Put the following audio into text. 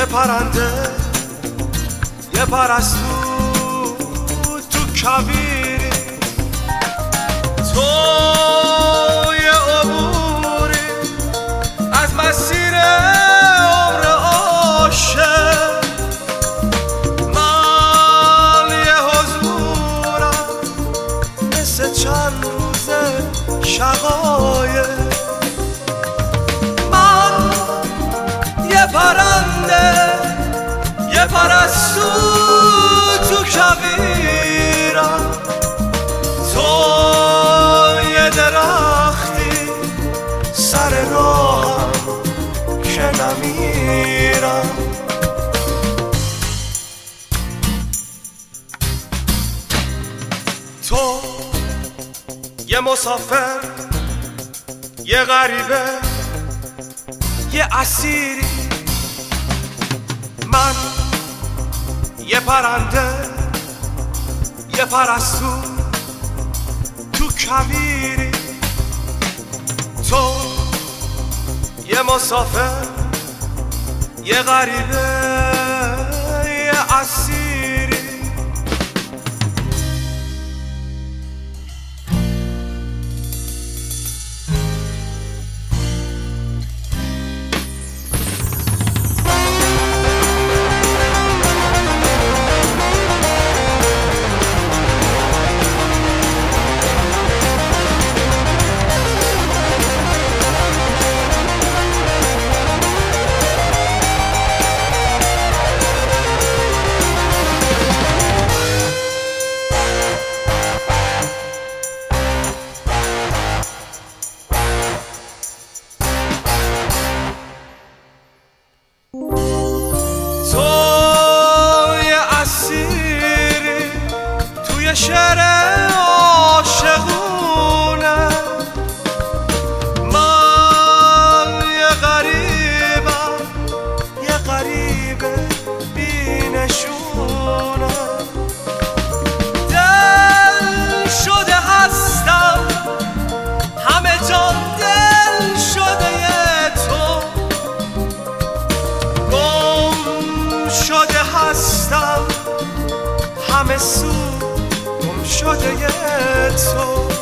پرنده یه پرستو تو کویری، تو یه عبوری از مسیر عمر عاشق، من یه حضورم مثل چند روز شقایق، من یه پرنده یه پرستو تو کویرم، تو یه درختی سر راهم که نمیرم. تو یه مسافر یه غریبه یه اسیری، من یه پرنده یه پرستو تو کویری، تو یه مسافر یه غریبه یه اسیری. شعر عاشقونه، من یه غریبم یه غریبه بی نشونه، دل شده هستم همه جان دل شده تو، گم شده هستم همه سو شده تو.